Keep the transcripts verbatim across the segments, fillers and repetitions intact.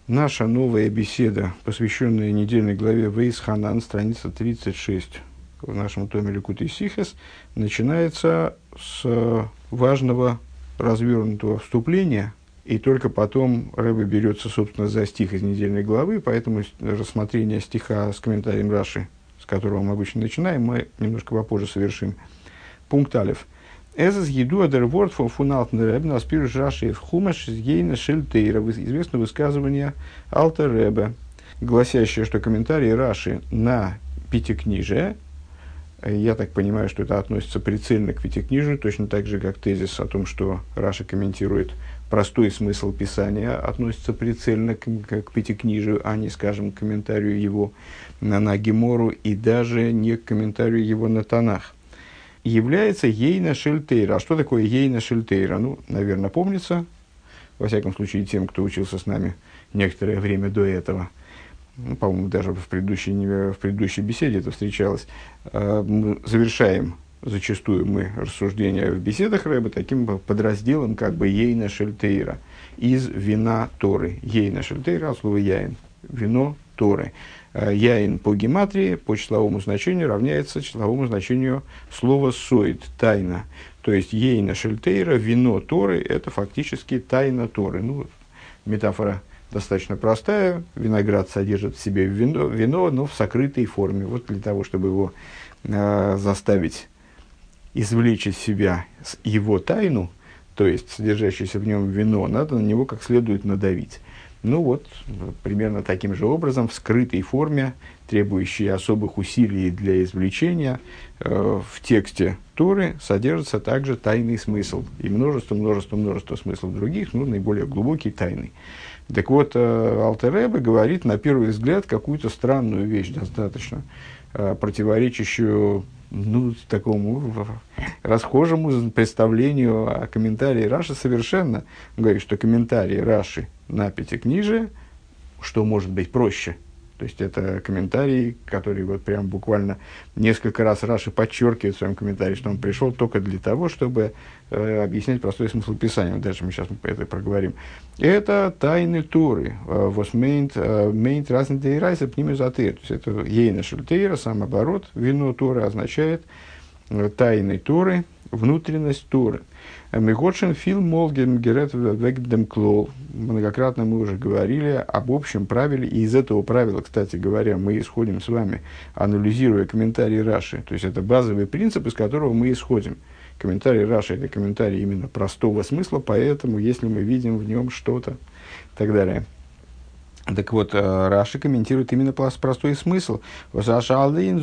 Наша новая беседа, посвященная недельной главе Вейс Ханан, страница тридцать шесть в нашем томе Ликутей Сихес, начинается с важного развернутого вступления, и только потом Рэбе берется, собственно, за стих из недельной главы, поэтому рассмотрение стиха с комментарием Раши, с которого мы обычно начинаем, мы немножко попозже совершим. Пункт Алеф. «Эзэс еду адерворд фон фуналтен Рэбе наспируш Раши в хумаш ейна шельтейра». Известно высказывание Алтер Ребе, гласящее, что комментарии Раши на Пятикнижие, я так понимаю, что это относится прицельно к Пятикнижию, точно так же, как тезис о том, что Раши комментирует простой смысл Писания, относится прицельно к, к Пятикнижию, а не, скажем, к комментарию его на, на Гемору и даже не к комментарию его на Танах. Является ейна шельтейра. А что такое ейна шельтейра? Ну, наверное, помнится, во всяком случае, тем, кто учился с нами некоторое время до этого. Ну, по-моему, даже в предыдущей, в предыдущей беседе это встречалось. Мы завершаем зачастую мы рассуждения в беседах Рэбе таким подразделом, как бы ейна шельтейра, из вина Торы. Ейна шельтейра от слова яин, вино Торы. Яин по гематрии, по числовому значению, равняется числовому значению слова соид, тайна. То есть ейна шельтейра, вино Торы, это фактически тайна Торы. Ну, метафора достаточно простая. Виноград содержит в себе вино, вино, но в сокрытой форме. Вот для того, чтобы его э, заставить извлечь из себя его тайну, то есть содержащееся в нем вино, надо на него как следует надавить. Ну вот, примерно таким же образом, в скрытой форме, требующей особых усилий для извлечения, э, в тексте Торы содержится также тайный смысл. И множество, множество, множество смыслов других, ну, наиболее глубокий, тайный. Так вот, э, Алтер Ребе говорит, на первый взгляд, какую-то странную вещь, достаточно э, противоречащую, ну, такому расхожему представлению о комментарии Раши совершенно. Он говорит, что комментарии Раши на Пятикнижие, что может быть проще. То есть, это комментарий, который вот прям буквально несколько раз Раши подчеркивает в своем комментарии, что он пришел только для того, чтобы э, объяснять простой смысл Писания. Вот дальше мы сейчас это проговорим. Это тайны Торы. «Вос мейнт разный дейрайса пнимезатыр». То есть, это ейна шельтейра, сам оборот, вино Торы означает тайны Торы, внутренность Торы. Меготшин фил молген герет вегдем клол. Многократно мы уже говорили об общем правиле, и из этого правила, кстати говоря, мы исходим с вами, анализируя комментарии Раши. То есть, это базовый принцип, из которого мы исходим. Комментарий Раши – это комментарий именно простого смысла, поэтому, если мы видим в нем что-то, и так далее. Так вот, Раши комментирует именно простой смысл. Раши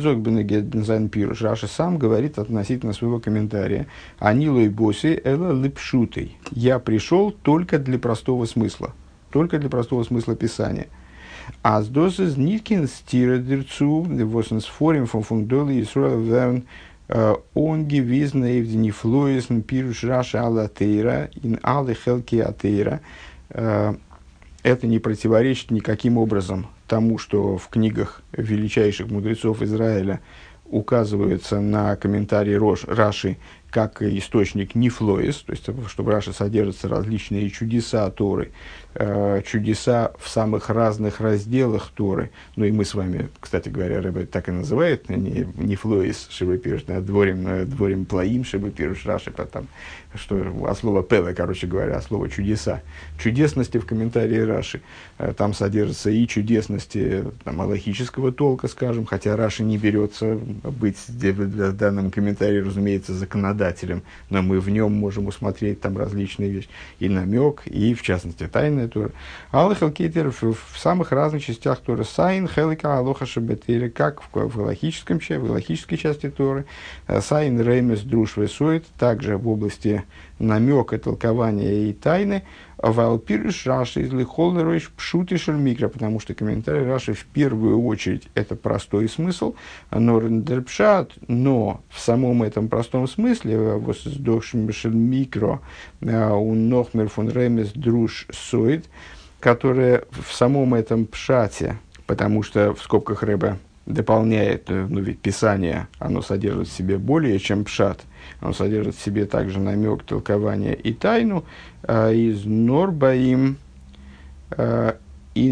сам говорит относительно своего комментария: «Анилой боси эла липшутей». «Я пришел только для простого смысла». Только для простого смысла Писания. А с дозы ниткин стира дерцу восенс форим фон фундоли Исруэл верн онги визна евденифлоисн пируш Раши алла тейра ин аллы хелки атейра. Это не противоречит никаким образом тому, что в книгах величайших мудрецов Израиля указывается на комментарий Рош, Раши как источник нефлоис, то есть, что в Раши содержатся различные чудеса Торы, э, чудеса в самых разных разделах Торы. Ну и мы с вами, кстати говоря, Рэбе так и называет, не нефлоис шибапируш, а дворим, дворим плаим шибапируш Раши, потом, что от слова пеле, короче говоря, от слова чудеса. Чудесности в комментарии Раши. Там содержатся и чудесности там, алахического толка, скажем, хотя Раши не берется быть в данном комментарии, разумеется, законодателем, но мы в нем можем усмотреть там различные вещи, и намек, и, в частности, тайная Тора. Аллах алкейтер в самых разных частях Торы. Сайн хелика алоха шабетери, как в, в галахическом, в галахической части Торы. Сайн ремес друш весует, также в области намека, толкования и тайны. Валпириш Раши из лихолнероиш пшутишель микро, потому что комментарий Раши в первую очередь это простой смысл, но рендерпшат, но в самом этом простом смысле воздохшемшель микро у нохмер фон ремес друш соид, которая в самом этом пшате, потому что в скобках Рэбе дополняет, ну ведь Писание, оно содержит в себе более чем пшат, оно содержит в себе также намек, толкование и тайну. Из норбаим ин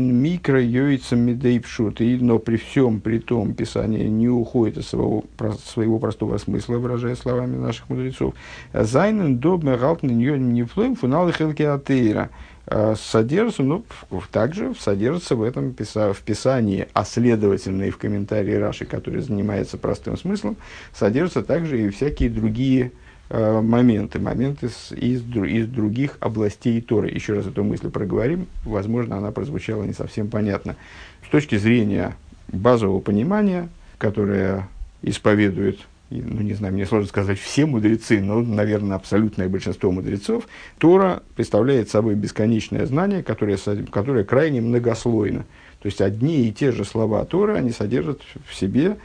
икра йойца медейпшут, но при всем при том Писание не уходит от своего, своего простого смысла, выражая словами наших мудрецов. Зайнен добме галтен ньон не флоем фунал хелки атеира. Содержится, ну, также содержится в этом в Писании, а следовательно и в комментарии Раши, который занимается простым смыслом, содержатся также и всякие другие э, моменты, моменты с, из, из других областей Торы. Еще раз эту мысль проговорим, возможно, она прозвучала не совсем понятно. С точки зрения базового понимания, которое исповедует, ну, не знаю, мне сложно сказать все мудрецы, но, наверное, абсолютное большинство мудрецов, Тора представляет собой бесконечное знание, которое, которое крайне многослойно. То есть, одни и те же слова Торы, они содержат в себе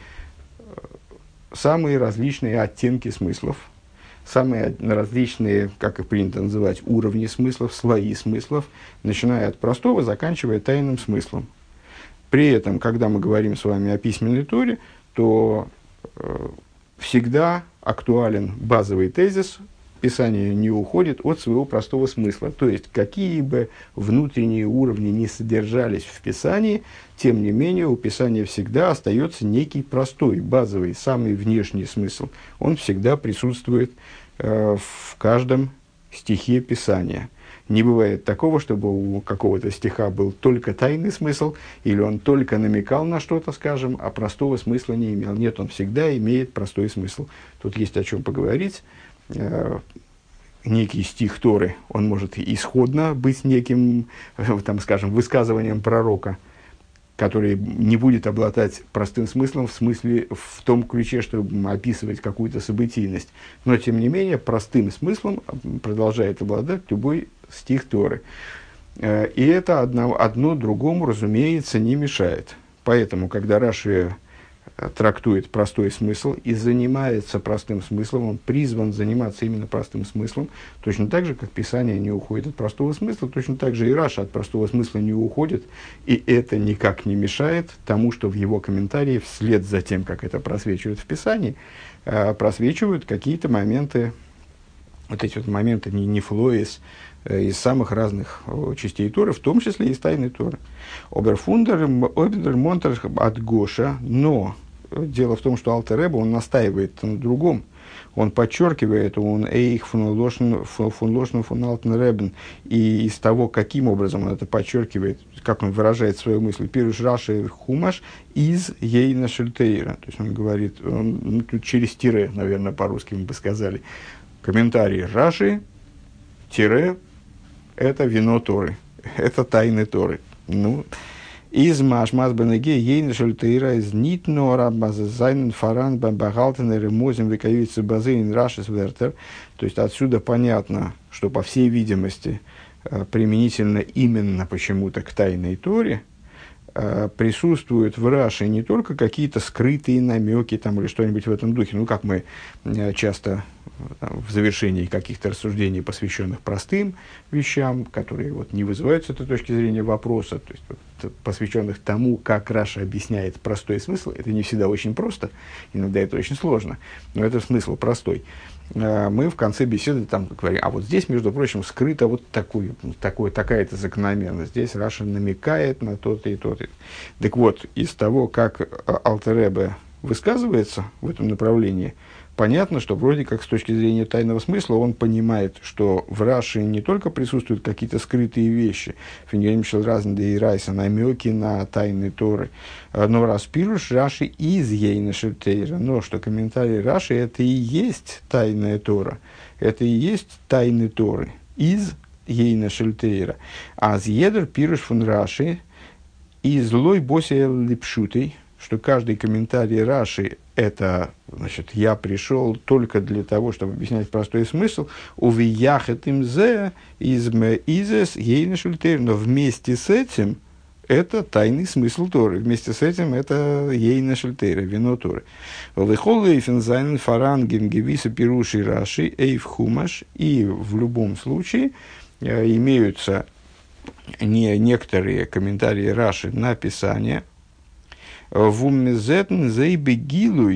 самые различные оттенки смыслов, самые различные, как их принято называть, уровни смыслов, слои смыслов, начиная от простого, заканчивая тайным смыслом. При этом, когда мы говорим с вами о письменной Торе, то э, всегда актуален базовый тезис: Писание не уходит от своего простого смысла. То есть, какие бы внутренние уровни не содержались в Писании, тем не менее, у Писания всегда остается некий простой, базовый, самый внешний смысл. Он всегда присутствует э, в каждом стихе Писания. Не бывает такого, чтобы у какого-то стиха был только тайный смысл, или он только намекал на что-то, скажем, а простого смысла не имел. Нет, он всегда имеет простой смысл. Тут есть о чем поговорить. Некий стих Торы, он может исходно быть неким, там, скажем, высказыванием пророка, который не будет обладать простым смыслом в смысле, в том ключе, чтобы описывать какую-то событийность. Но, тем не менее, простым смыслом продолжает обладать любой стих Торы. И это одно, одно другому, разумеется, не мешает. Поэтому, когда Раши трактует простой смысл и занимается простым смыслом, он призван заниматься именно простым смыслом, точно так же, как Писание не уходит от простого смысла, точно так же и Раша от простого смысла не уходит, и это никак не мешает тому, что в его комментарии, вслед за тем, как это просвечивает в Писании, просвечивают какие-то моменты, вот эти вот моменты нефлоис, из самых разных частей Торы, в том числе и из тайной Торы. Оберфундер, обер монтер от Гоша, но дело в том, что Алтер Ребе, он настаивает на другом. Он подчеркивает, он эйх фун лошен фун Алтен Ребен, и из того, каким образом он это подчеркивает, как он выражает свою мысль, пируш Раши хумаш из ейна шельтейра. То есть он говорит, он, ну, тут через тире, наверное, по-русски мы бы сказали, комментарий Раши, тире, это вино Торы, это тайны Торы. Ну, из машмаз бенеге ейна шельтейра из нитнора базайнен фаран бамбагалтен ремозим векавицы базейн рашис вертер. То есть отсюда понятно, что, по всей видимости, применительно именно почему-то к тайной Торе присутствуют в Раши не только какие-то скрытые намеки там, или что-нибудь в этом духе, ну, как мы часто там, в завершении каких-то рассуждений, посвященных простым вещам, которые вот, не вызывают с этой точки зрения вопроса, то есть вот, посвященных тому, как Раша объясняет простой смысл, это не всегда очень просто, иногда это очень сложно, но это смысл простой. Мы в конце беседы там говорим, а вот здесь, между прочим, скрыта вот такой, такой, такая-то закономерность. Здесь Раша намекает на то-то и то-то. Так вот, из того, как Алтер Ребе высказывается в этом направлении, понятно, что вроде как с точки зрения тайного смысла он понимает, что в Раши не только присутствуют какие-то скрытые вещи, намеки на тайны Торы, но распируш Раши из ейна шельтейра, но что комментарий Раши это и есть тайная Тора, это и есть тайны Торы из ейна шельтейра. А з'едер пируш фун Раши из лой босе липшутей, что каждый комментарий Раши это, значит, я пришел только для того, чтобы объяснять простой смысл, увияхет им зе изме изес ейна шельтейр, но вместе с этим это тайный смысл Торы, вместе с этим это ейна шельтейра, вино Торы. Лехол эйфен зайнен фарангем гевиса пируши Раши эйф хумаш, и в любом случае э, имеются не некоторые комментарии Раши на Писание, вуммезетн зейбегилуй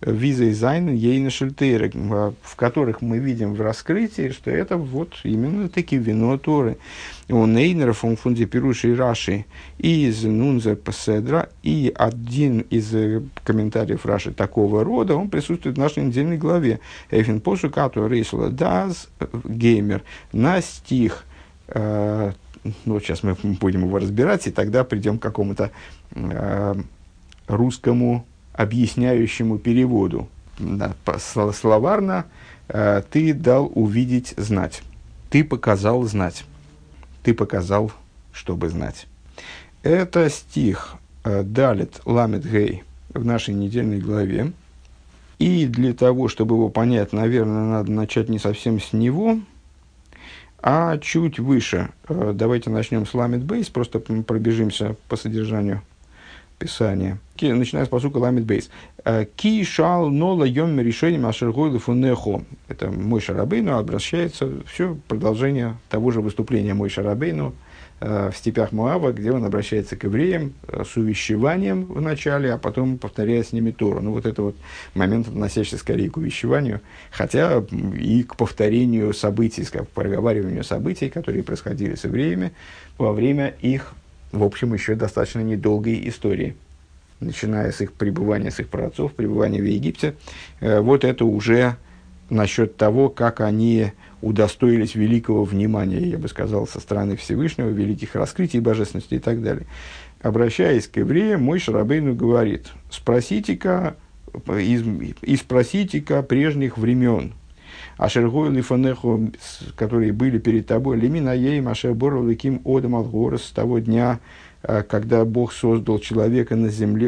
виза и зайн ейна шельтейры, в которых мы видим в раскрытии, что это вот именно таки вино Торы. У Нейнера фон фунди пируши и раши из Нунзер Песедра, и один из комментариев Раши такого рода, он присутствует в нашей недельной главе. Эйфен пошу кату рейсула даз геймер на стих. Э, ну, сейчас мы будем его разбирать, и тогда придем к какому-то э, русскому объясняющему переводу. Да, словарно э, ты дал увидеть знать. Ты показал знать. Ты показал, чтобы знать. Это стих э, Далит Ламет Гей в нашей недельной главе. И для того, чтобы его понять, наверное, надо начать не совсем с него, а чуть выше. Э, давайте начнем с Ламет Бейс, просто пробежимся по содержанию Писания. Начиная с посука Ламет Бейс. Ки шал нола йом решением ашергойлы фунехо. Это Моше Рабейну обращается, все продолжение того же выступления Моше Рабейну э, в степях Моава, где он обращается к евреям э, с увещеванием в начале, а потом повторяет с ними Тору. Ну, вот это вот момент, относящийся скорее к увещеванию, хотя и к повторению событий, к проговариванию событий, которые происходили с евреями во время их, в общем, еще достаточно недолгой истории, начиная с их пребывания, с их праотцов, пребывания в Египте. Э, вот это уже насчет того, как они удостоились великого внимания, я бы сказал, со стороны Всевышнего, великих раскрытий, божественности и так далее. Обращаясь к евреям, Моше Рабейну говорит: спросите-ка, и, и спросите-ка прежних времен, Ашергой лифанеху, которые были перед тобой, лимина ей ашер бору ликим одам алгорос, с того дня, когда Бог создал человека на земле,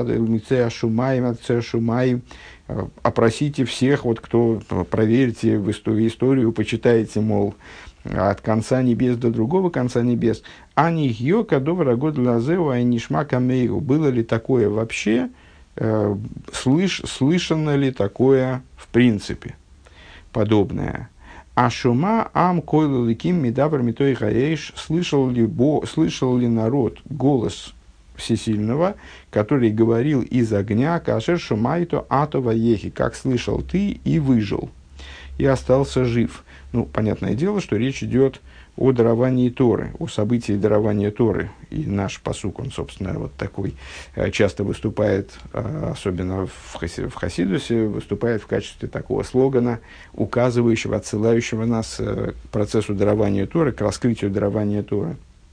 опросите всех, вот кто, проверьте в историю, историю, почитайте, мол, от конца небес до другого конца небес. Ани йока добра год лазеу, а нишма камейгу. Было ли такое вообще, э, слыш, слышано ли такое в принципе, подобное? А шума ам койлу ликим мидабр митой хаэйш, слышал ли, бо, слышал ли народ голос Всесильного, который говорил из огня, кашер шумайто атова ехи, как слышал ты и выжил, и остался жив. Ну, понятное дело, что речь идет о даровании Торы, о событии дарования Торы. И наш пасук, он, собственно, вот такой, часто выступает, особенно в, хаси, в Хасидусе, выступает в качестве такого слогана, указывающего, отсылающего нас к процессу дарования Торы, к раскрытию дарования Торы.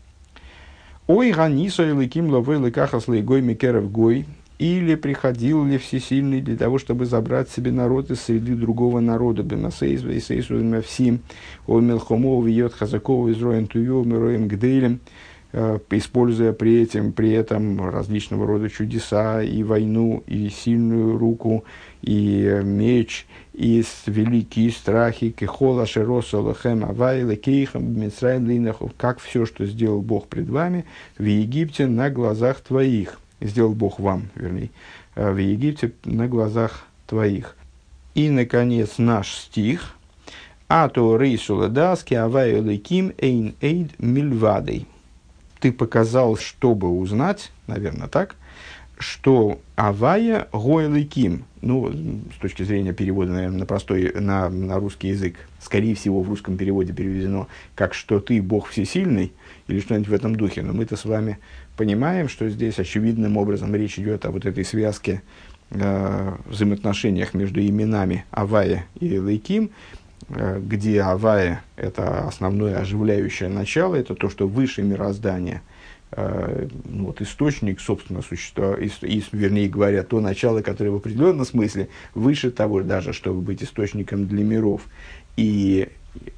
«Ой, ганисо илыким ловой лыкахас лейгой микеров гой», или приходил ли Всесильный для того, чтобы забрать себе народ из среды другого народа, бемасейзва и сейсу мавсим, о мелхомов вьет хазакова изроем туё мироем гделем, используя при этом, при этом различного рода чудеса, и войну, и сильную руку, и меч, и великие страхи, кехола шероса лохем авайла кейхам бмитсраим линахов, как все, что сделал Бог пред вами в Египте на глазах твоих. Сделал Бог вам, вернее, в Египте на глазах твоих. И, наконец, наш стих. «Ато рейсула даски аваю леким эйн эйд мильвадей». Ты показал, чтобы узнать, наверное, так, что авая гой леким. Ну, с точки зрения перевода, наверное, на простой, на, на русский язык, скорее всего, в русском переводе переведено как «что ты Бог всесильный» или что-нибудь в этом духе. Но мы-то с вами понимаем, что здесь очевидным образом речь идет о вот этой связке, э, взаимоотношениях между именами Авая и Элейким, э, где Авая – это основное оживляющее начало, это то, что выше мироздания, э, ну, вот источник, собственно, существа, и, и, вернее говоря, то начало, которое в определенном смысле выше того даже, чтобы быть источником для миров. И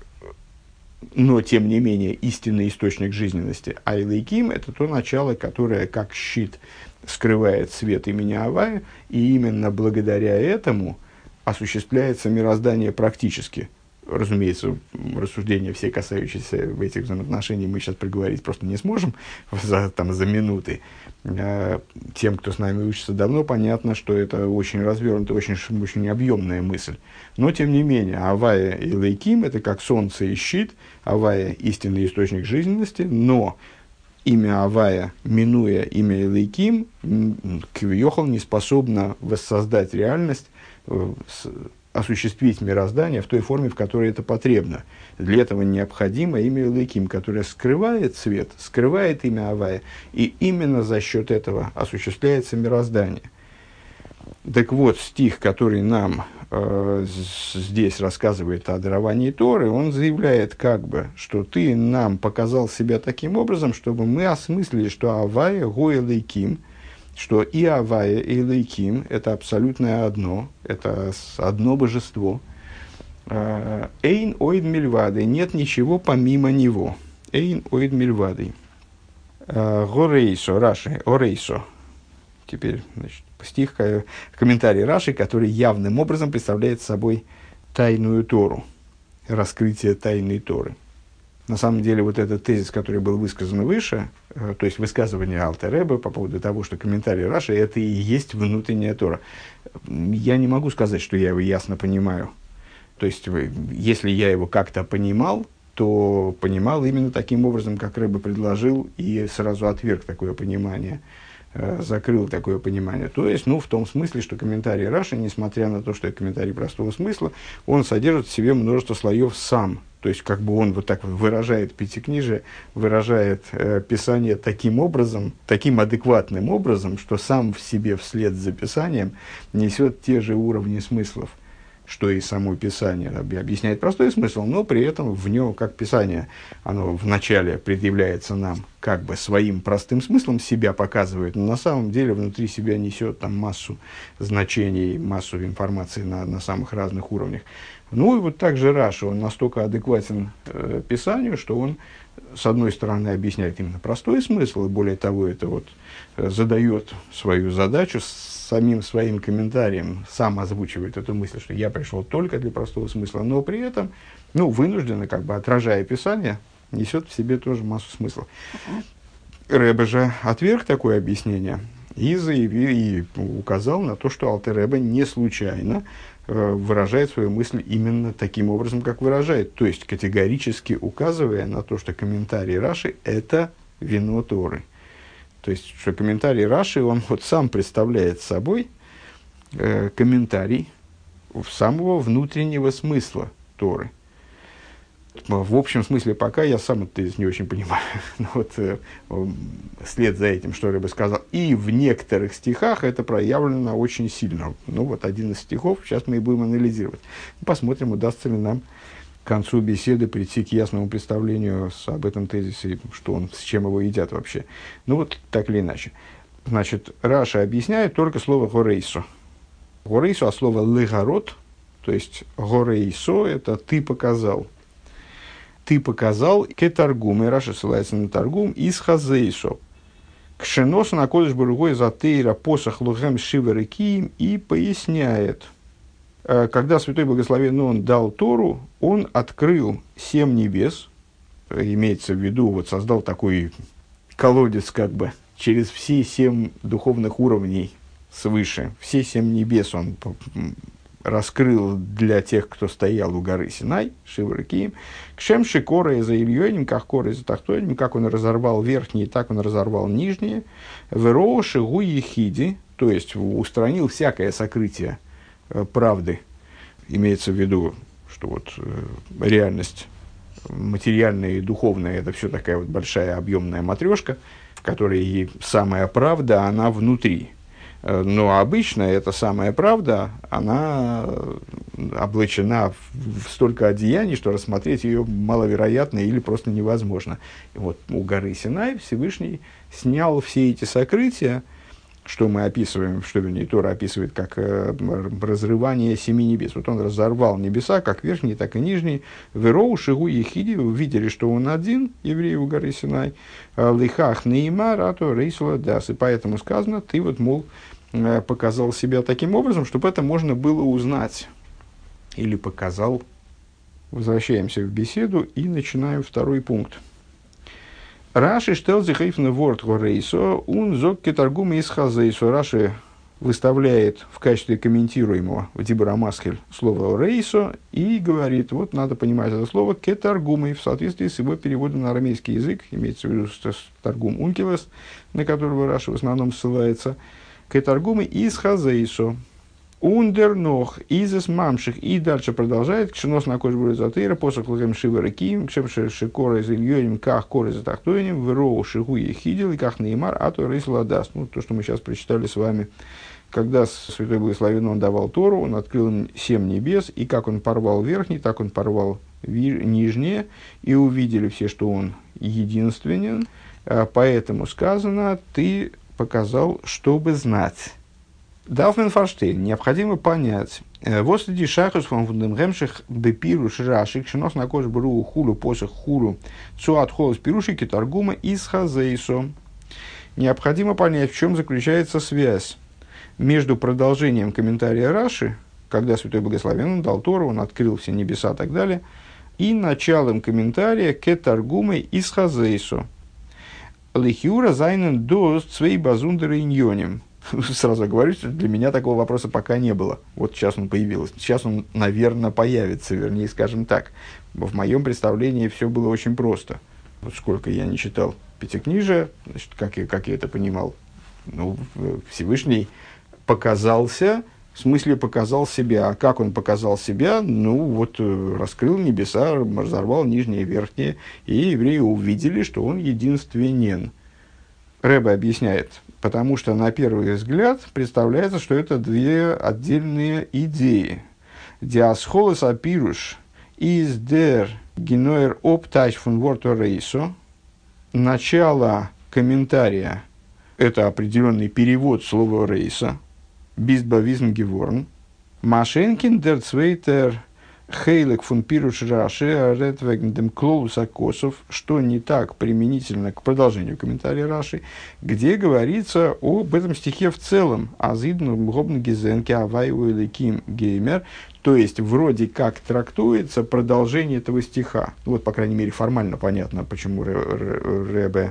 но, тем не менее, истинный источник жизненности. А Элейким – это то начало, которое, как щит, скрывает свет имени Авая, и именно благодаря этому осуществляется мироздание практически. Разумеется, рассуждения все, касающиеся этих взаимоотношений, мы сейчас проговорить просто не сможем за, там, за минуты. Тем, кто с нами учится давно, понятно, что это очень развернутая, очень, очень объемная мысль. Но, тем не менее, Авая и Элейким – это как солнце и щит. Авая – истинный источник жизненности, но имя Авая, минуя имя Элейким, Квиохал не способна воссоздать реальность, осуществить мироздание в той форме, в которой это потребно. Для этого необходимо имя Элейким, которое скрывает свет, скрывает имя Авая, и именно за счет этого осуществляется мироздание. Так вот, стих, который нам э, здесь рассказывает о даровании Торы, он заявляет как бы, что ты нам показал себя таким образом, чтобы мы осмыслили, что Авая го Элейким, что и Авая, и Элейким – это абсолютное одно, это одно божество. Эйн оид мильвады, нет ничего помимо него. Эйн оид мильвады. Горейсо, Раши, Орейсо. Теперь, значит, стих, комментарий Раши, который явным образом представляет собой тайную Тору, раскрытие тайной Торы. На самом деле, вот этот тезис, который был высказан выше, э, то есть высказывание Алтер Ребе по поводу того, что комментарий Раши – это и есть внутренняя Тора. Я не могу сказать, что я его ясно понимаю. То есть, если я его как-то понимал, то понимал именно таким образом, как Ребе предложил, и сразу отверг такое понимание, э, закрыл такое понимание. То есть, ну, в том смысле, что комментарий Раши, несмотря на то, что это комментарий простого смысла, он содержит в себе множество слоев сам. То есть, как бы он вот так выражает пятикнижие, выражает э, Писание таким образом, таким адекватным образом, что сам в себе вслед за Писанием несет те же уровни смыслов, что и само Писание. Объясняет простой смысл, но при этом в нем, как Писание, оно вначале предъявляется нам как бы своим простым смыслом, себя показывает, но на самом деле внутри себя несет там массу значений, массу информации на, на самых разных уровнях. Ну и вот так же Раши, он настолько адекватен э, Писанию, что он, с одной стороны, объясняет именно простой смысл, и более того, это вот э, задает свою задачу с самим своим комментарием, сам озвучивает эту мысль, что я пришел только для простого смысла, но при этом, ну, вынужденно, как бы отражая Писание, несет в себе тоже массу смысла. Ребе же отверг такое объяснение и заявил, и указал на то, что Алтер Ребе не случайно выражает свою мысль именно таким образом, как выражает. То есть, категорически указывая на то, что комментарий Раши – это вино Торы. То есть, что комментарий Раши, он вот сам представляет собой э, комментарий самого внутреннего смысла Торы. В общем смысле, пока я сам это не очень понимаю. Но вот э, вслед за этим, что я бы сказал, и в некоторых стихах это проявлено очень сильно. Ну, вот один из стихов, сейчас мы и будем анализировать. Посмотрим, удастся ли нам к концу беседы прийти к ясному представлению с, об этом тезисе, что он, с чем его едят вообще. Ну, вот так или иначе. Значит, Раша объясняет только слово «горейсо». «Горейсо» от слова «легород», то есть «горейсо» – это «ты показал». Ты показал кетаргум, и Раша ссылается на таргум, из хазейсо. Кшеноса на кодыш баругой затейра посох лухем шивер и киим, и поясняет. Когда Святой Благословенный Он дал Тору, Он открыл семь небес, имеется в виду, вот создал такой колодец, как бы, через все семь духовных уровней свыше, все семь небес Он раскрыл для тех, кто стоял у горы Синай, Шивер и Киим, кшем шикора из-за Ильёним, как кора из-за Тахтоним, как он разорвал верхние, так он разорвал нижние, веро шигу ехиди, то есть устранил всякое сокрытие э, правды, имеется в виду, что вот э, реальность материальная и духовная, это все такая вот большая объемная матрешка, в которой и самая правда, она внутри. Но обычно эта самая правда, она облачена в столько одеяний, что рассмотреть ее маловероятно или просто невозможно. И вот у горы Синай Всевышний снял все эти сокрытия, что мы описываем, что вернее Тора описывает как э, разрывание семи небес. Вот он разорвал небеса, как верхние, так и нижние. Вероу шигу ехиди, увидели, что он один, евреи у горы Синай. Лихах неймар, а то рейсула дас. И поэтому сказано, ты вот, мол, показал себя таким образом, чтобы это можно было узнать. Или показал. Возвращаемся в беседу и начинаем второй пункт. Раши штел зихайфна ворд горейсо, ун зок кетаргум из хазейсо. Раши выставляет в качестве комментируемого в Дибур ха-Маскель слово «рейсо» и говорит, вот надо понимать это слово «кетаргумой» в соответствии с его переводом на арамейский язык, имеется в виду Таргум Ункилос, на которого Раши в основном ссылается, «кетаргумой из хазейсо». Ундер нох изес мамших, и дальше продолжает кшенос на кожбуру затыра после клакем шивера ким кшем шикора из ильёним ках кор из атахтоиним вроу шигу ехидил и ках неймар а то рейс ладас. Ну, то, что мы сейчас прочитали с вами. Когда Святой Благословен он давал Тору, он открыл им семь небес, и как он порвал верхний, так он порвал ви- нижнее, и увидели все, что он единственен. Поэтому сказано, ты показал, чтобы знать. Далфмен Фарштейн, необходимо понять. Вот среди шахус фон фундамгемших бепиру шрашик шинос на кож бру хулу посох хулу цуат холос пирушики торгума из хазейсо. Необходимо понять, в чем заключается связь между продолжением комментария Раши, когда Святой Благословен дал Тору, он открыл все небеса и так далее, и началом комментария к торгумой из хазейсо. Лихиура зайнен доз цвей базундера иньоним. Сразу говорю, что для меня такого вопроса пока не было. Вот сейчас он появился. Сейчас он, наверное, появится, вернее, скажем так. В моем представлении все было очень просто. Вот сколько я не читал Пятикнижия, значит, как я, как я это понимал. Ну, Всевышний показался, в смысле показал себя. А как он показал себя? Ну, вот раскрыл небеса, разорвал нижнее и верхнее, и евреи увидели, что он единственен. Ребе объясняет, потому что на первый взгляд представляется, что это две отдельные идеи. Диасхолос апируш из дер генуэр оптайш фун ворто рейсо. Начало комментария – это определенный перевод слова рейса. Бистбавизм геворн. Машенкин дер цвейтер хейлек фун пируш раши редвегндем клоус акосов, что не так применительно к продолжению комментария Раши, где говорится об этом стихе в целом. Азидну гобн гизенке авайу или ким геймер, то есть вроде как трактуется продолжение этого стиха. Вот, по крайней мере, формально понятно, почему Ребе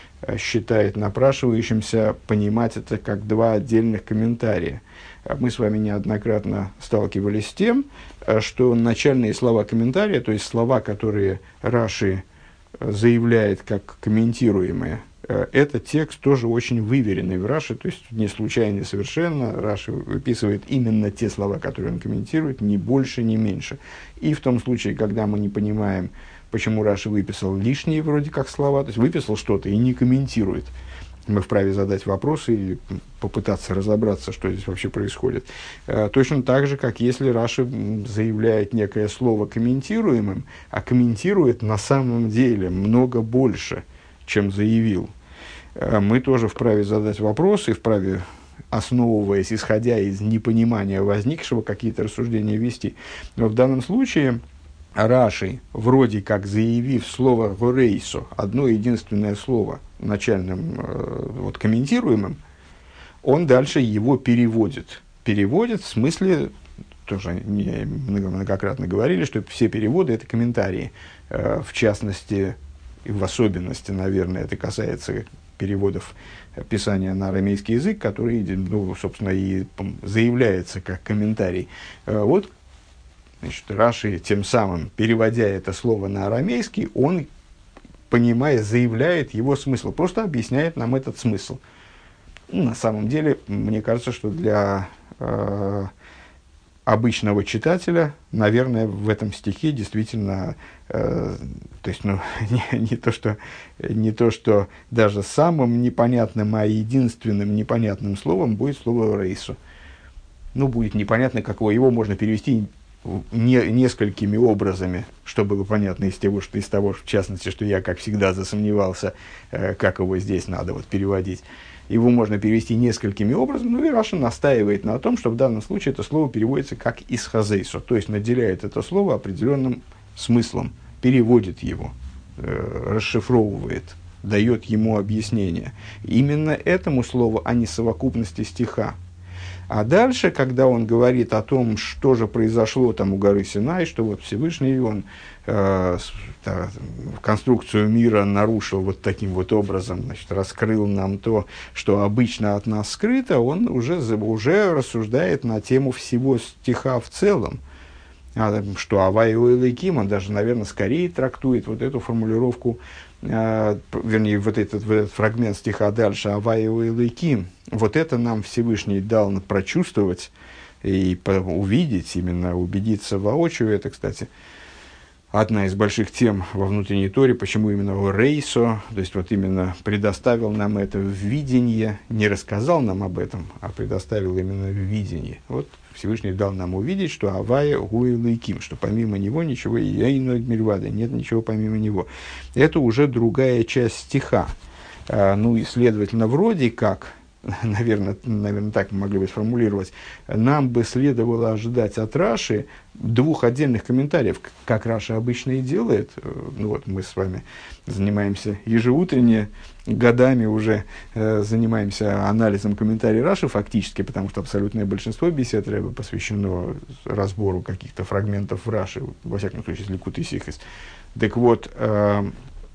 считает напрашивающимся понимать это как два отдельных комментария. Мы с вами неоднократно сталкивались с тем, что начальные слова комментария, то есть слова, которые Раши заявляет как комментируемые, это текст тоже очень выверенный в Раши, то есть не случайный совершенно. Раши выписывает именно те слова, которые он комментирует, ни больше, ни меньше. И в том случае, когда мы не понимаем, почему Раши выписал лишние вроде как слова, то есть выписал что-то и не комментирует, мы вправе задать вопросы и попытаться разобраться, что здесь вообще происходит. Точно так же, как если Раши заявляет некое слово комментируемым, а комментирует на самом деле много больше, чем заявил. Мы тоже вправе задать вопросы, вправе, основываясь, исходя из непонимания возникшего, какие-то рассуждения вести. Но в данном случае Раши, вроде как заявив слово «горейсо», одно единственное слово, начальным э, вот, комментируемым, он дальше его переводит. Переводит в смысле, тоже не, многократно говорили, что все переводы – это комментарии. Э, в частности, и в особенности, наверное, это касается переводов Писания на арамейский язык, который, ну, собственно, и заявляется как комментарий. Э, вот, значит, Раши, тем самым, переводя это слово на арамейский, он, понимая, заявляет его смысл, просто объясняет нам этот смысл. Ну, на самом деле, мне кажется, что для э, обычного читателя, наверное, в этом стихе действительно, э, то есть, ну, не, не, то, что, не то, что даже самым непонятным, а единственным непонятным словом будет слово «рейсу». Ну, будет непонятно, какого его можно перевести не, несколькими образами, что было понятно из того, что, из того, в частности, что я, как всегда, засомневался, э, как его здесь надо вот переводить. Его можно перевести несколькими образами, ну и Раша настаивает на том, что в данном случае это слово переводится как «из хазейсо», то есть наделяет это слово определенным смыслом, переводит его, э, расшифровывает, дает ему объяснение. Именно этому слову, а не совокупности стиха. А дальше, когда он говорит о том, что же произошло там у горы Синай, что вот Всевышний, он э, да, конструкцию мира нарушил вот таким вот образом, значит, раскрыл нам то, что обычно от нас скрыто, он уже, уже рассуждает на тему всего стиха в целом. А, что Авай Уэлэким, он даже, наверное, скорее трактует вот эту формулировку, э, вернее, вот этот, вот этот фрагмент стиха дальше, Авай Уэлэким, вот это нам Всевышний дал прочувствовать и по, увидеть, именно убедиться воочию. Это, кстати, одна из больших тем во внутренней Торе, почему именно Орейсо, то есть вот именно предоставил нам это в видение, не рассказал нам об этом, а предоставил именно в видении. Вот Всевышний дал нам увидеть, что Авая Гуэлэким, что помимо него ничего, Яйну Мильвада, нет ничего помимо него. Это уже другая часть стиха. А, ну и, следовательно, вроде как, наверное, наверное, так мы могли бы сформулировать, нам бы следовало ожидать от Раши двух отдельных комментариев, как Раша обычно и делает. Ну вот мы с вами занимаемся ежеутренне, годами уже э, занимаемся анализом комментариев Раши фактически, потому что абсолютное большинство бесед Ребе посвящено разбору каких-то фрагментов в Раши, во всяком случае, Ликутей Сихес. Так вот, э,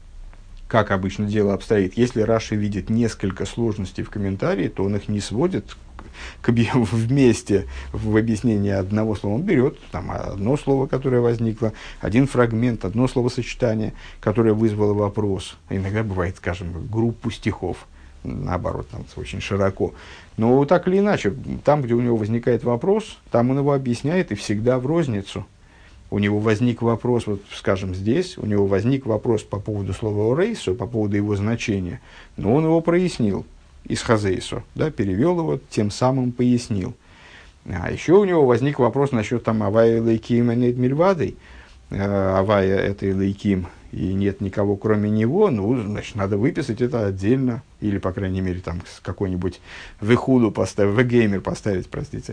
как обычно дело обстоит, если Раши видит несколько сложностей в комментарии, то он их не сводит к, вместе в объяснении одного слова. Он берет там, одно слово, которое возникло, один фрагмент, одно словосочетание, которое вызвало вопрос. Иногда бывает, скажем, группу стихов, наоборот, там, очень широко. Но так или иначе, там, где у него возникает вопрос, там он его объясняет и всегда в розницу. У него возник вопрос, вот скажем здесь, у него возник вопрос по поводу слова «орейсо», по поводу его значения, но он его прояснил из «хазейсо», да, перевел его, тем самым пояснил. А еще у него возник вопрос насчет там «авая лейким и нет мильвадой», «авая» — это лейким, и нет никого кроме него, ну, значит, надо выписать это отдельно, или, по крайней мере, там какой-нибудь «вехуду» поставить, «вегеймер» поставить, простите,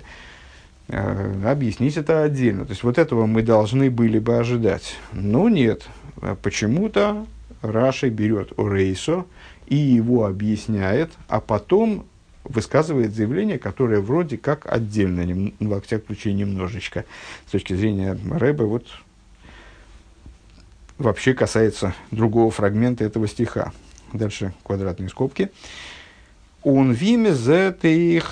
объяснить это отдельно. То есть, вот этого мы должны были бы ожидать. Но нет. Почему-то Раши берет Орейсо и его объясняет, а потом высказывает заявление, которое вроде как отдельно, ну, во всяком случае, немножечко. С точки зрения Ребе, вот вообще касается другого фрагмента этого стиха. Дальше квадратные скобки. Он виме зет их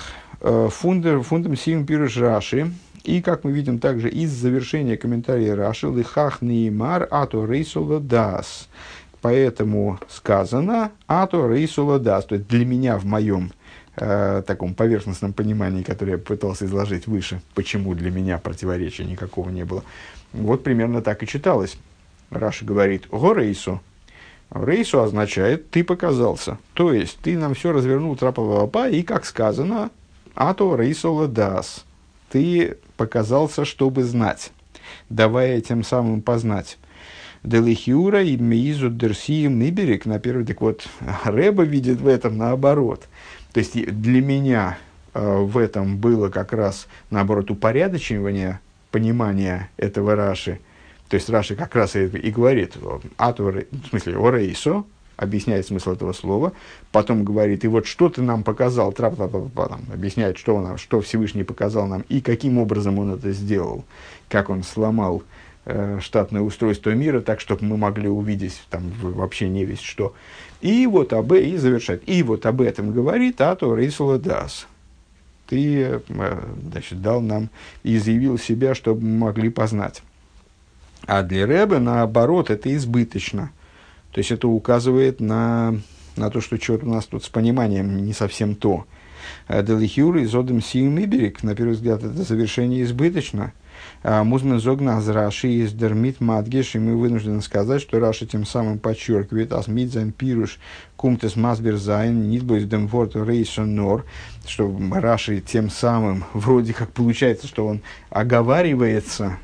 фундам сим пируш Раши, и, как мы видим также из завершения комментария Раши, лихах неймар ато рейсула дас, поэтому сказано ато рейсула дас, то есть для меня в моем э, таком поверхностном понимании, которое я пытался изложить выше, почему для меня противоречия никакого не было, вот примерно так и читалось. Раши говорит го рейсу. Рейсу означает «ты показался», то есть ты нам все развернул трапа и, как сказано, «Ато рейсола дас», ты показался, чтобы знать, давая тем самым познать. Делихиура и меизу дерсием ниберик, на первый, так вот, Ребе видит в этом наоборот. То есть для меня э, в этом было как раз, наоборот, упорядочивание понимания этого Раши. То есть Раши как раз и, и говорит, «Ато», в смысле, «о рейсо», объясняет смысл этого слова, потом говорит, и вот что ты нам показал, трап, трап, трап, трап, объясняет, что, он, что Всевышний показал нам, и каким образом он это сделал, как он сломал э, штатное устройство мира, так, чтобы мы могли увидеть там вообще не весть что. И вот об, и завершает. И вот об этом говорит Ато Рейсула Дас. Ты, э, значит, дал нам и заявил себя, чтобы мы могли познать. А для Ребе, наоборот, это избыточно. То есть, это указывает на, на то, что что-то у нас тут с пониманием не совсем то. Делихюр и зодем сиим иберик, на первый взгляд, это завершение избыточно. Музмен зогна з Раши из дермит мадгеш, и мы вынуждены сказать, что Раши тем самым подчеркивает ас мидзайн пируш кумтес масбер зайн нитбойс дем ворт рейсон нор, что Раши тем самым, вроде как получается, что он оговаривается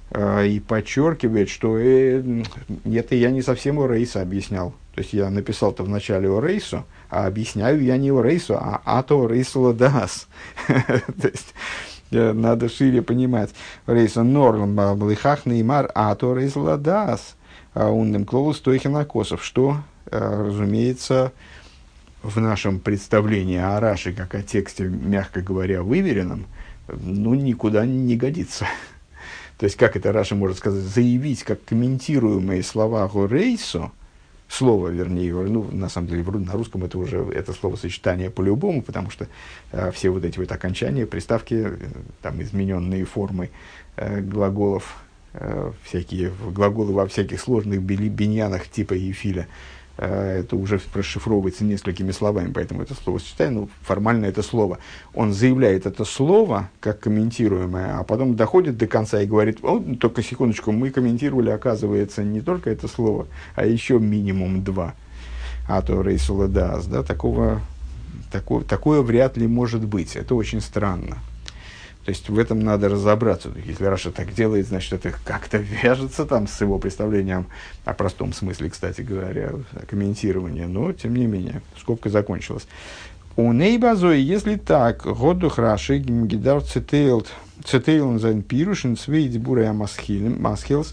и подчеркивает, что э, это я не совсем о рейса объяснял. То есть, я написал-то в начале о рейсу, а объясняю я не о рейсу, а ато о рейсу дас. То есть, надо шире понимать. Рейса норм блихах неймар ато рейсу дас. Ундем клоус тойхина косов. Что, разумеется, в нашем представлении о Раши, как о тексте, мягко говоря, выверенном, ну, никуда не годится. То есть, как это Раши может сказать, заявить, как комментируемые слова «горейсо», слово, вернее, ну, на самом деле, на русском это уже это словосочетание по-любому, потому что э, все вот эти вот окончания, приставки, э, там, измененные формы э, глаголов, э, всякие глаголы во всяких сложных биньянах типа ефиля, э, это уже расшифровывается несколькими словами, поэтому это словосочетание, ну, формально это слово. Он заявляет это слово, как комментируемое, а потом доходит до конца и говорит: о, только секундочку, мы комментировали, оказывается, не только это слово, а еще минимум два. А то рейсула дас, да, такого, такое, такое вряд ли может быть. Это очень странно. То есть в этом надо разобраться. Если Раша так делает, значит, это как-то вяжется там с его представлением о простом смысле, кстати говоря, комментирования. Но, тем не менее, скобка закончилась. У нейбазой, если так, годух Раши, гидар цитейлд, цитейлн зайн пирушен, свейд бурая масхилс,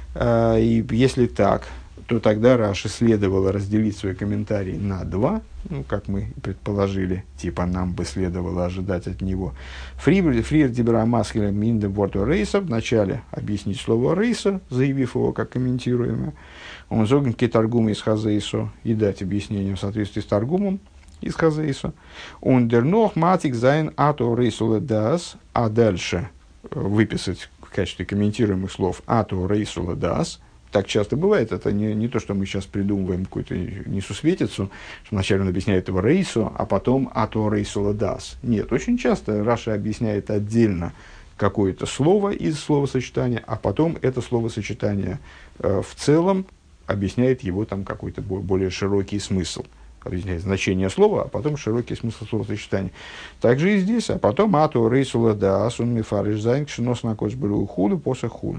и если так, то тогда Раши следовало разделить свой комментарий на два, ну, как мы предположили, типа нам бы следовало ожидать от него. Фриер дибра масхиля минде ворто рейса, вначале объяснить слово рейса, заявив его как комментируемое. Он зогнки торгума из хазейсо и дать объяснение в соответствии с торгумом из хазейсо. Он дернох матик зайн ато рейсула дас, а дальше выписать в качестве комментируемых слов ато рейсула дас. Так часто бывает, это не, не то, что мы сейчас придумываем какую-то несусветицу, что вначале он объясняет его рейсу, а потом ато рейсула дас. Нет, очень часто Раша объясняет отдельно какое-то слово из словосочетания, а потом это словосочетание э, в целом объясняет его там какой-то более широкий смысл. Объясняет значение слова, а потом широкий смысл словосочетания. Также и здесь, а потом ато рейсула дас, он мифариш зайн, кшенос на коч был худу, поса худу.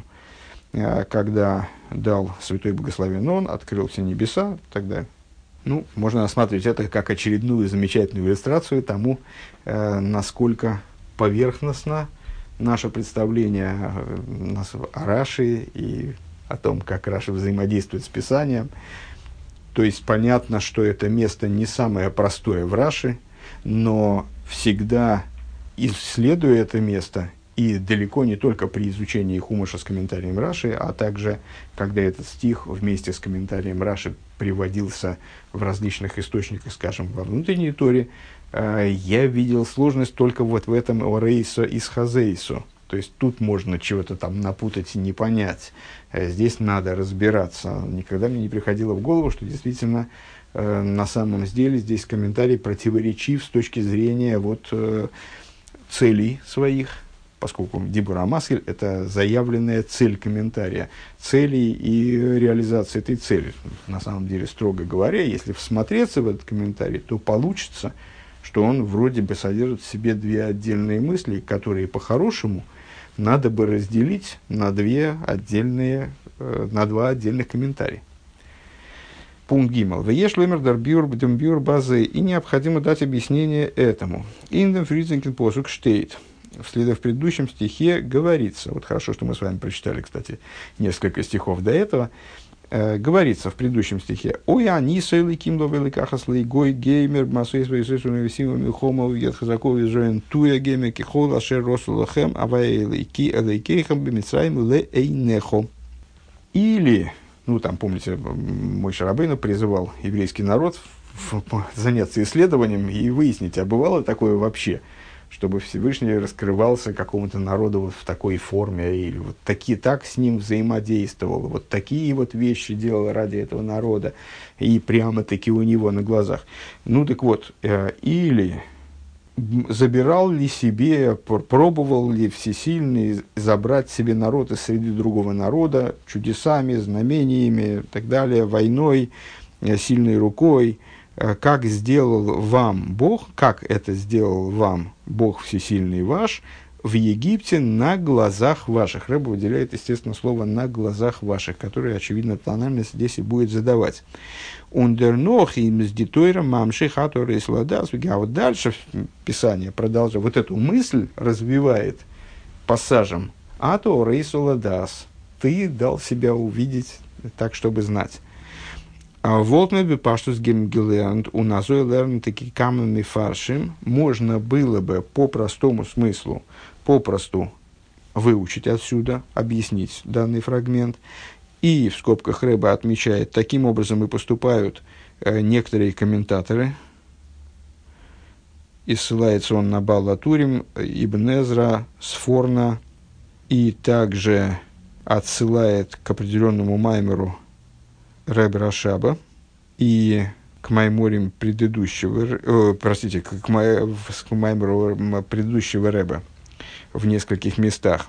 Когда дал Святой Благословен Он, открыл все небеса, тогда, ну, можно рассматривать это как очередную замечательную иллюстрацию тому, э, насколько поверхностно наше представление о Раши и о том, как Раши взаимодействует с Писанием. То есть, понятно, что это место не самое простое в Раши, но всегда, исследуя это место, и далеко не только при изучении Хумаша с комментарием Раши, а также, когда этот стих вместе с комментарием Раши приводился в различных источниках, скажем, во внутренней Торе, э, я видел сложность только вот в этом орейсо и схазейсо. То есть тут можно чего-то там напутать и не понять. Э, здесь надо разбираться. Никогда мне не приходило в голову, что действительно э, на самом деле здесь комментарий противоречив с точки зрения вот, э, целей своих, поскольку дибур амаскель – это заявленная цель комментария, цели и реализация этой цели. На самом деле, строго говоря, если всмотреться в этот комментарий, то получится, что он вроде бы содержит в себе две отдельные мысли, которые по-хорошему надо бы разделить на, две отдельные, э, на два отдельных комментария. Пункт Гиммел. Вееш лемер дар бюр бдем бюр базы. И необходимо дать объяснение этому. Индем фризенкен посук штейт. Вслед в предыдущем стихе говорится, вот хорошо, что мы с вами прочитали, кстати, несколько стихов до этого, э, говорится в предыдущем стихе: «Ой, они сейли кимло великахас лейгой геймер масуэс вейсэсуны висиму милхома ядхазаков изжоен туя геймер кихол ашер росулахем аваэлейки элейкейхам бемицраим ле эйнехо». Или, ну там, помните, Моше Рабейну призывал еврейский народ заняться исследованием и выяснить, а бывало такое вообще, чтобы Всевышний раскрывался какому-то народу вот в такой форме, или вот таки, так с ним взаимодействовал, вот такие вот вещи делал ради этого народа, и прямо-таки у него на глазах. Ну так вот, э, или забирал ли себе, пробовал ли Всесильный забрать себе народ из среды другого народа чудесами, знамениями и так далее, войной, э, сильной рукой, как сделал вам Бог, как это сделал вам Бог Всесильный ваш в Египте на глазах ваших. Рэб выделяет, естественно, слово «на глазах ваших», которое, очевидно, тональность здесь и будет задавать. «Ундернох им с дитойром мамши хаторы сладас». А вот дальше Писание продолжает, вот эту мысль развивает пассажем «Ато рейсуладас». Ты дал себя увидеть так, чтобы знать. Волтмет бы паштус гемгелернт у назой лерн таки камами фаршим можно было бы по простому смыслу, попросту выучить отсюда, объяснить данный фрагмент. И в скобках Рэба отмечает, таким образом и поступают э, некоторые комментаторы. И ссылается он на Баал Турим, Ибн Эзра, Сфорна, и также отсылает к определенному маймеру Ребе Рашаба и к майморим предыдущего, э, простите, к, к, май, к маймеру предыдущего Ребе в нескольких местах.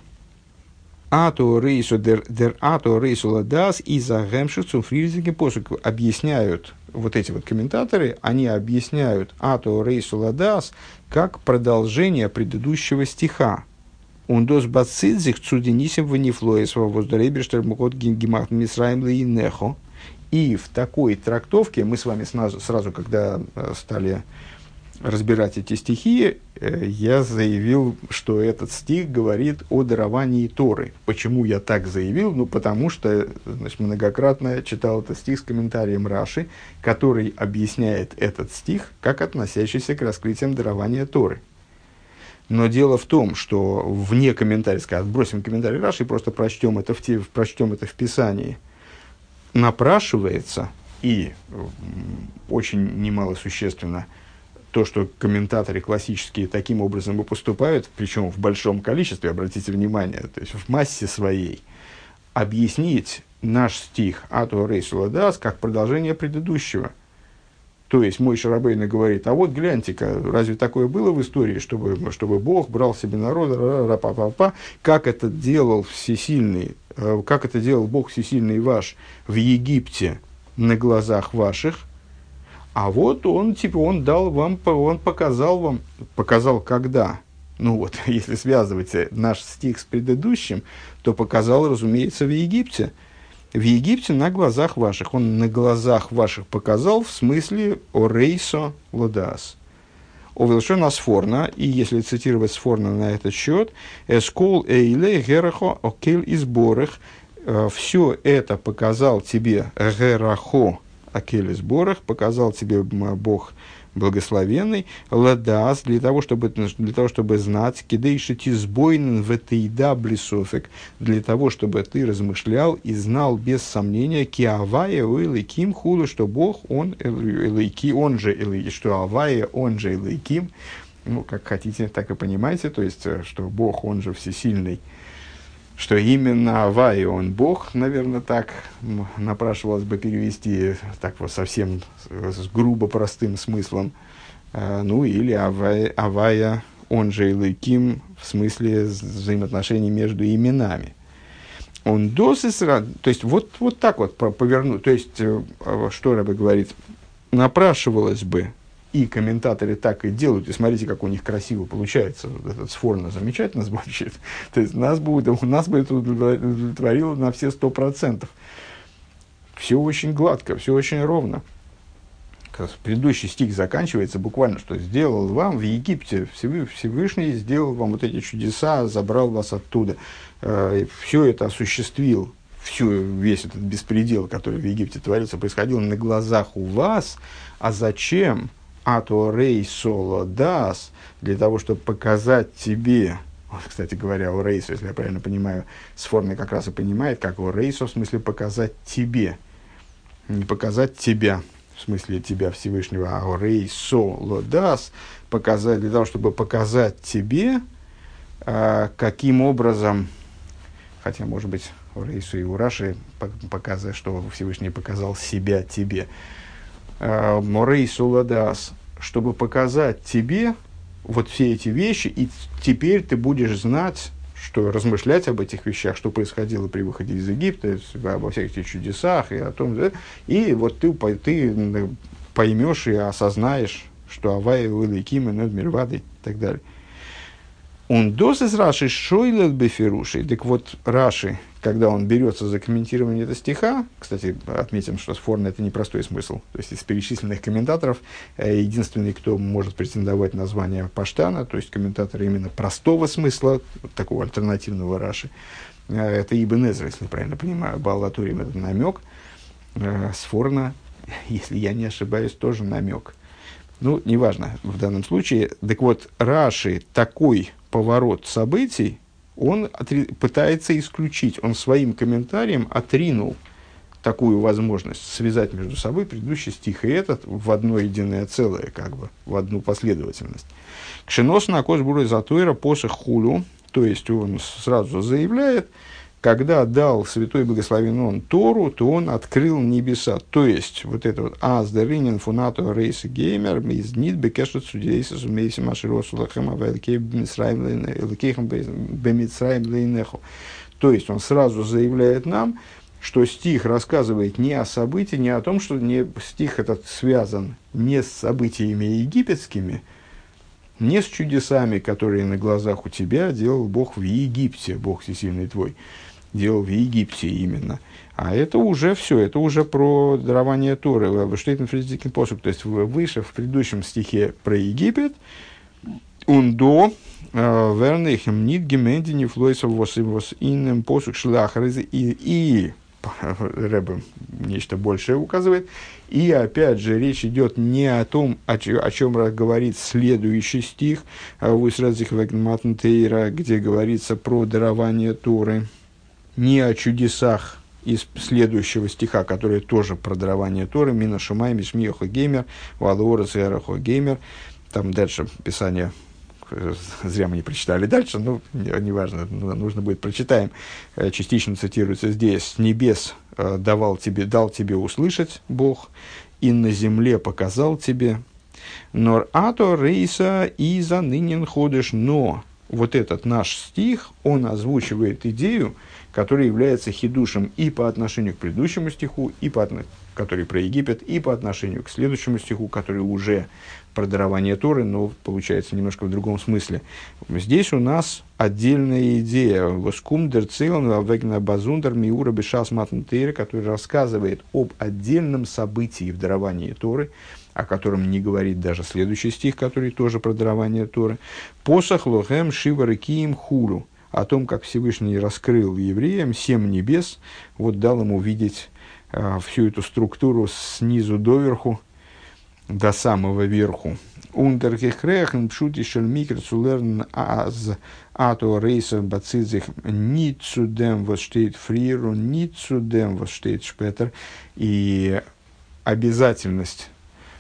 Ато рейсу дер дер ато рейсу ладас и за гемшицу фризиги посук объясняют вот эти вот комментаторы, они объясняют ато рейсу ладас как продолжение предыдущего стиха. Ундос бацидзих цуденисим ванифлоесва воздареберштер мукот гимгимах мисраим лейнехо. И в такой трактовке мы с вами сразу, сразу когда стали разбирать эти стихи, я заявил, что этот стих говорит о даровании Торы. Почему я так заявил? Ну, потому что, значит, многократно читал этот стих с комментарием Раши, который объясняет этот стих как относящийся к раскрытиям дарования Торы. Но дело в том, что вне комментариев, отбросим комментарий Раши и просто прочтем это в, те, прочтем это в Писании, напрашивается, и очень немало существенно, то, что комментаторы классические таким образом и поступают, причем в большом количестве, обратите внимание, то есть в массе своей, объяснить наш стих «Ато рейсу ладас» как продолжение предыдущего. То есть Мойше Рабейну говорит, а вот гляньте-ка, разве такое было в истории, чтобы, чтобы Бог брал себе народ, ра-ра-па-па-па, как это делал всесильный, как это делал Бог всесильный ваш в Египте на глазах ваших, а вот он, типа, он дал вам, он показал вам, показал когда? Ну вот, если связывать наш стих с предыдущим, то показал, разумеется, в Египте. В Египте на глазах ваших. Он на глазах ваших показал в смысле о рейсо лодас. Овелшона Сфорна, и если цитировать Сфорна на этот счет, «Эскол эйле герахо окель изборах», все это показал тебе герахо окель изборах, показал тебе Бог благословенный, ладас, для того, чтобы, для того, чтобы знать, кидейши тизбойнен в этейда блисофик, для того, чтобы ты размышлял и знал без сомнения, киавая у элейким хула, что Бог, он элейки, он же элейки, что авая, он же элейким, ну, как хотите, так и понимаете, то есть, что Бог, он же всесильный, что именно Авая, он Бог, наверное, так напрашивалось бы перевести так вот совсем с, с грубо простым смыслом. А, ну, или Авая, Авая, он же Элоким, в смысле взаимоотношений между именами. Он досысра, то есть, вот, вот так вот повернуть, то есть, что Рабби говорит, напрашивалось бы, и комментаторы так и делают, и смотрите, как у них красиво получается. Вот этот Сфорна замечательно звучит. То есть нас будет, нас бы это удовлетворило на все сто процентов. Все очень гладко, все очень ровно. Предыдущий стих заканчивается буквально, что сделал вам в Египте, Всевышний сделал вам вот эти чудеса, забрал вас оттуда. Все это осуществил, всю, весь этот беспредел, который в Египте творился, происходил на глазах у вас. А зачем? Ато рейсо лодас, для того, чтобы показать тебе, вот, кстати говоря, о рейсо, если я правильно понимаю, с формой как раз и понимает, как о рейсо, в смысле показать тебе, не показать тебя, в смысле тебя Всевышнего, а о рейсо лодас, показать, для того, чтобы показать тебе, а, каким образом, хотя, может быть, о рейсо и у Раши показывает, что Всевышний показал себя тебе, Морей Суладас, чтобы показать тебе вот все эти вещи, и теперь ты будешь знать, что размышлять об этих вещах, что происходило при выходе из Египта, обо всех этих чудесах, и о том, да, и вот ты, ты поймешь и осознаешь, что Авая, Уэлайким, Энод Мирвады и так далее. Он дос из Раши шойлел бефируши. Так вот, Раши, когда он берется за комментирование этого стиха, кстати, отметим, что Сфорна — это непростой смысл. То есть, из перечисленных комментаторов, единственный, кто может претендовать на звание Паштана, то есть, комментатор именно простого смысла, такого альтернативного Раши, это Ибн Эзра, если правильно понимаю. Баал Турим — это намек. Сфорна если я не ошибаюсь, тоже намек. Ну, неважно в данном случае. Так вот, Раши такой поворот событий, он отри- пытается исключить, он своим комментарием отринул такую возможность связать между собой предыдущий стих и этот в одно единое целое, как бы, в одну последовательность. Кшенос на косбуру затойра посох хулю, то есть он сразу заявляет, когда дал святой благословен он Тору, то он открыл небеса. То есть, вот это вот «Аз деринен фунато рейсы геймер из нит бекешет судейсис умейси маширосу лахем авэлкей бемитсраим лейнеху». То есть, он сразу заявляет нам, что стих рассказывает не о событии, не о том, что не, стих этот связан не с событиями египетскими, не с чудесами, которые на глазах у тебя делал Бог в Египте, Бог всесильный твой, делал в Египте именно. А это уже все, это уже про дарование Торы. Штейтенфридзикин посук, то есть выше в предыдущем стихе про Египет, ундо вернейхем нит гемендини флойсов вос инным посук шлахарызы и Рэбе нечто большее указывает. И опять же, речь идет не о том, о, ч- о чем говорит следующий стих, где говорится про дарование Торы, не о чудесах из следующего стиха, который тоже про дарование Торы, Мина Шумай, Мишмиохо Геймер, Валуорас и Арахо Геймер. Там дальше Писание, зря мы не прочитали дальше, но неважно, не нужно будет, прочитаем. Частично цитируется здесь: «С небес давал тебе, дал тебе услышать Бог, и на земле показал тебе. Нор ато рейса и за нынен ходишь». Но вот этот наш стих, он озвучивает идею, которая является хидушем и по отношению к предыдущему стиху, и по, который про Египет, и по отношению к следующему стиху, который уже про дарование Торы, но получается немножко в другом смысле. Здесь у нас отдельная идея, воскумдер цилон вегна базундер миура бешас матнтейра, который рассказывает об отдельном событии в даровании Торы, о котором не говорит даже следующий стих, который тоже про дарование Торы. Посох лохем шивар киим хулу, о том, как Всевышний раскрыл евреям семь небес, вот дал им увидеть а, всю эту структуру снизу доверху, до самого верху. Ундеркехрехн пшути шельмикер цулерн аз ато рейсер бацизих ницудем восштейт фриру, ницудем восштейт шпетер. И обязательность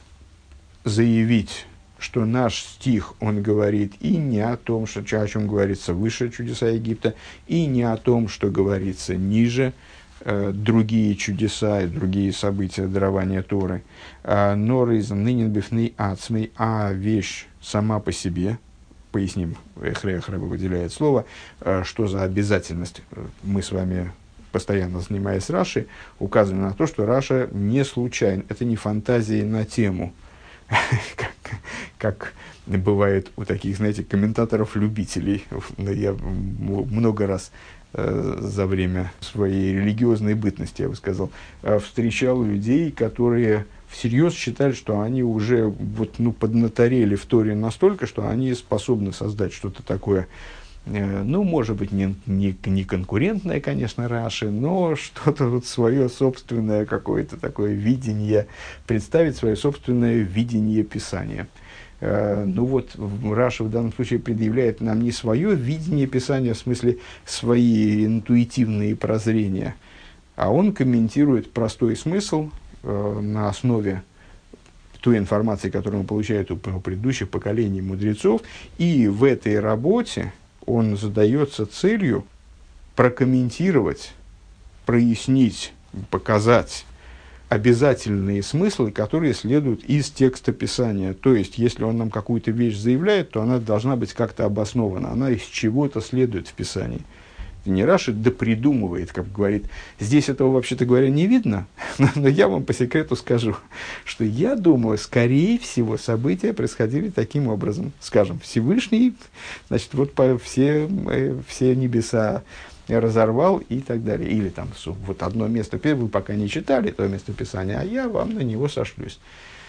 заявить, что наш стих, он говорит и не о том, что, о чем говорится выше чудеса Египта, и не о том, что говорится ниже, э, другие чудеса и другие события дарования Торы. Но рейзен нынен бифней ацмей, а вещь сама по себе, поясним, Эхрех Рэбе выделяет слово, э, что за обязательность. Мы с вами, постоянно занимаясь Раши, указываем на то, что Раша не случайно, это не фантазии на тему, как, как бывает у таких, знаете, комментаторов-любителей. Я много раз э, за время своей религиозной бытности, я бы сказал, э, встречал людей, которые всерьез считали, что они уже вот, ну, поднаторели в Торе настолько, что они способны создать что-то такое, э, ну, может быть, не, не, не конкурентное, конечно, Раши, но что-то вот свое собственное, какое-то такое видение, представить свое собственное видение Писания. Э, ну вот, Раши в данном случае предъявляет нам не свое видение Писания, в смысле свои интуитивные прозрения, а он комментирует простой смысл э, на основе той информации, которую он получает у предыдущих поколений мудрецов, и в этой работе он задается целью прокомментировать, прояснить, показать обязательные смыслы, которые следуют из текста Писания. То есть, если он нам какую-то вещь заявляет, то она должна быть как-то обоснована, она из чего-то следует в Писании. Не Раши допридумывает, как говорит. Здесь этого, вообще-то говоря, не видно, но я вам по секрету скажу, что я думаю, скорее всего, события происходили таким образом. Скажем, Всевышний, значит, вот по все, все небеса разорвал и так далее. Или там вот одно место, вы пока не читали то место Писания, а я вам на него сошлюсь.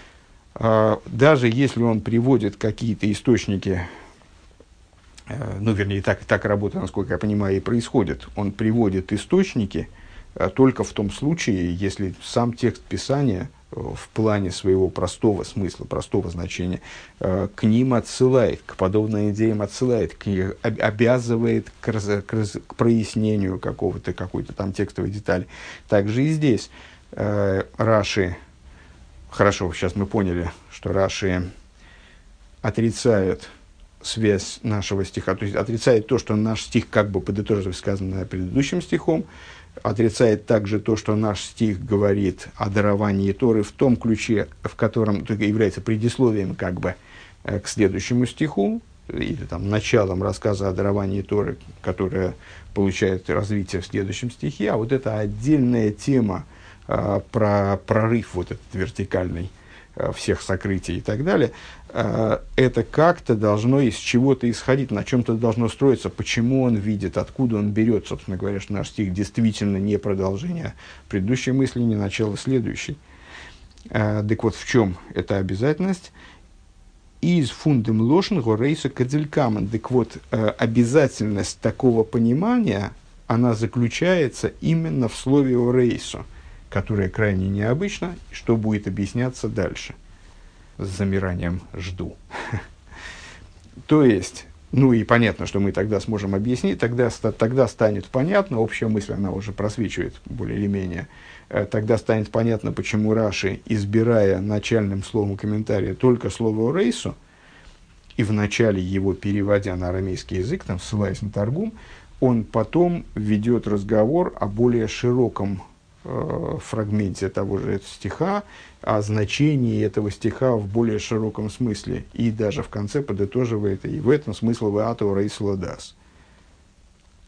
Даже если он приводит какие-то источники, ну, вернее, так, так работа, насколько я понимаю, и происходит. Он приводит источники, э, только в том случае, если сам текст Писания э, в плане своего простого смысла, простого значения, э, к ним отсылает, к подобным идеям отсылает, к, об, обязывает к, раз, к, раз, к прояснению какого-то, какой-то там текстовой детали. Также и здесь э, Раши, хорошо, сейчас мы поняли, что Раши отрицает связь нашего стиха, то есть отрицает то, что наш стих, как бы подытожив сказанное предыдущим стихом, отрицает также то, что наш стих говорит о даровании Торы в том ключе, в котором является предисловием как бы к следующему стиху, или там, началом рассказа о даровании Торы, которая получает развитие в следующем стихе, а вот эта отдельная тема а, про прорыв вот этот вертикальный, всех сокрытий и так далее, это как-то должно из чего-то исходить, на чем-то должно строиться, почему он видит, откуда он берет, собственно говоря, что наш стих действительно не продолжение предыдущей мысли, не начало следующей. Так вот, в чем эта обязательность? Из фундем лошен горейса кадзелькамен. Так вот, обязательность такого понимания, она заключается именно в слове орейсу, которое крайне необычно, что будет объясняться дальше. С замиранием жду. То есть, ну и понятно, что мы тогда сможем объяснить, тогда, тогда станет понятно, общая мысль, она уже просвечивает более или менее, тогда станет понятно, почему Раши, избирая начальным словом комментария только слово «рейсу», и в начале его переводя на арамейский язык, там, ссылаясь на Таргум, он потом ведет разговор о более широком фрагменте того же стиха, о значении этого стиха в более широком смысле. И даже в конце подытоживает, и в этом смысл «Веато рейс лодас».